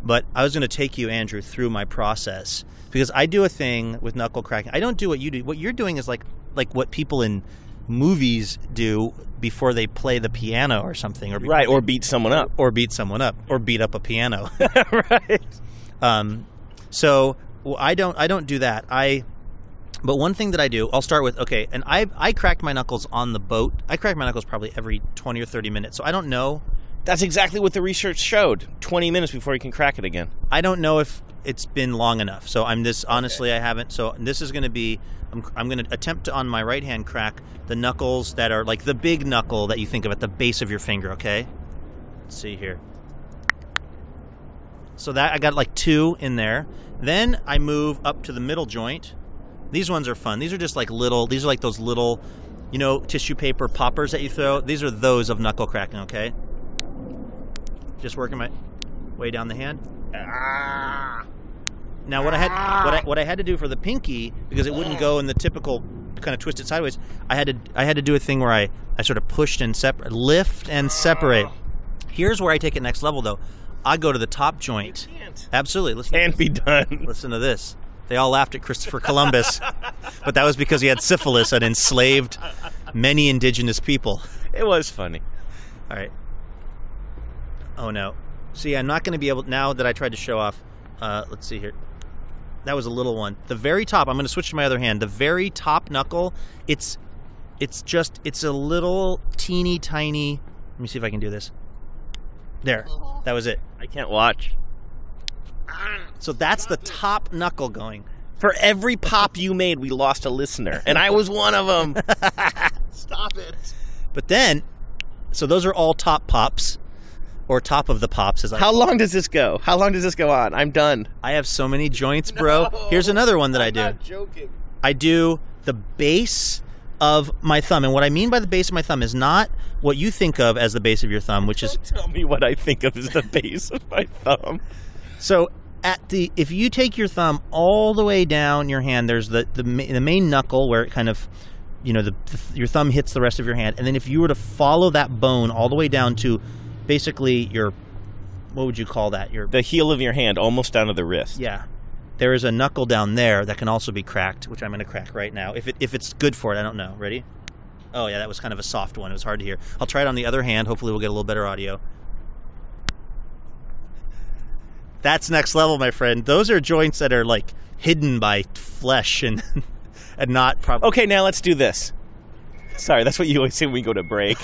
But I was going to take you, Andrew, through my process because I do a thing with knuckle cracking. I don't do what you do. What you're doing is like what people in movies do before they play the piano or something, or beat someone up, or beat up a piano. Right. So I don't do that. But one thing that I do, I'll start with, okay, and I cracked my knuckles on the boat. I crack my knuckles probably every 20 or 30 minutes. So I don't know. That's exactly what the research showed. 20 minutes before you can crack it again. I don't know if it's been long enough. So honestly, I haven't. So this is going to be, I'm going to attempt to, on my right hand, crack the knuckles that are like the big knuckle that you think of at the base of your finger, okay? Let's see here. So that I got like 2 in there. Then I move up to the middle joint. These ones are fun. These are just like these are like those little, tissue paper poppers that you throw. These are those of knuckle cracking, okay? Just working my way down the hand. Now what I had to do for the pinky, because it wouldn't go in the typical kind of twist it sideways, I had to do a thing where I sort of pushed and lift and separate. Here's where I take it next level though. I go to the top joint. You can't. Absolutely. Can't be done. Listen to this. They all laughed at Christopher Columbus, but that was because he had syphilis and enslaved many indigenous people. It was funny. All right. Oh, no. See, I'm not going to be able, now that I tried to show off, let's see here. That was a little one. The very top, I'm going to switch to my other hand. The very top knuckle, it's a little teeny tiny, let me see if I can do this. There. That was it. I can't watch. So that's the top knuckle going. For every pop you made, we lost a listener. And I was one of them. Stop it. But then, so those are all top pops. Or top of the pops. How long does this go? How long does this go on? I'm done. I have so many joints, bro. Here's another one that I do. I'm not joking. I do the base of my thumb. And what I mean by the base of my thumb is not what you think of as the base of your thumb, which is... Don't tell me what I think of as the base of my thumb. So if you take your thumb all the way down your hand, there's the main knuckle where it kind of, your thumb hits the rest of your hand. And then if you were to follow that bone all the way down to basically what would you call that? The heel of your hand, almost down to the wrist. Yeah. There is a knuckle down there that can also be cracked, which I'm going to crack right now. If it's good for it, I don't know. Ready? Oh, yeah, that was kind of a soft one. It was hard to hear. I'll try it on the other hand. Hopefully we'll get a little better audio. That's next level, my friend. Those are joints that are like hidden by flesh and not probably. Okay, now let's do this. Sorry, that's what you always say when we go to break.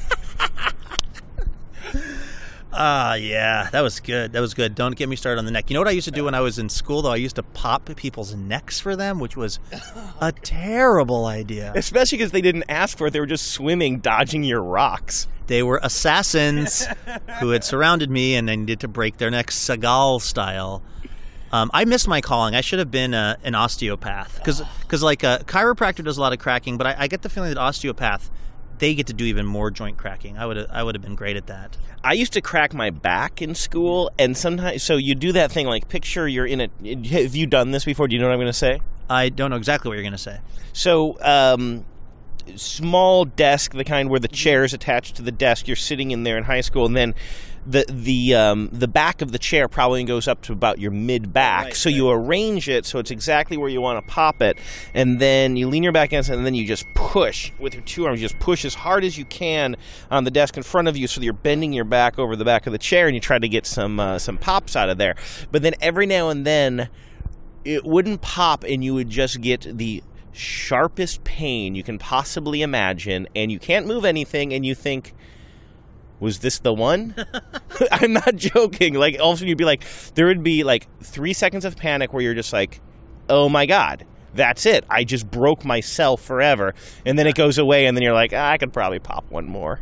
Yeah, that was good. That was good. Don't get me started on the neck. You know what I used to do when I was in school, though? I used to pop people's necks for them, which was a terrible idea. Especially because they didn't ask for it. They were just swimming, dodging your rocks. They were assassins who had surrounded me, and I needed to break their necks Seagal style. I missed my calling. I should have been an osteopath. Because like a chiropractor does a lot of cracking, but I get the feeling that osteopath, they get to do even more joint cracking. I would have been great at that. I used to crack my back in school, and sometimes, so you do that thing, like picture you're in have you done this before? Do you know what I'm going to say? I don't know exactly what you're going to say. So, small desk, the kind where the chair is attached to the desk. You're sitting in there in high school, and then the back of the chair probably goes up to about your mid back. Right, so you arrange it so it's exactly where you want to pop it, and then you lean your back against it, and then you just push with your 2 arms. You just push as hard as you can on the desk in front of you, so that you're bending your back over the back of the chair, and you try to get some pops out of there. But then every now and then, it wouldn't pop, and you would just get the sharpest pain you can possibly imagine, and you can't move anything, and you think, was this the one? I'm not joking. Like, all of a sudden you'd be like, there would be like 3 seconds of panic where you're just like, oh my God, that's it. I just broke myself forever. And then it goes away, and then you're like, I could probably pop one more.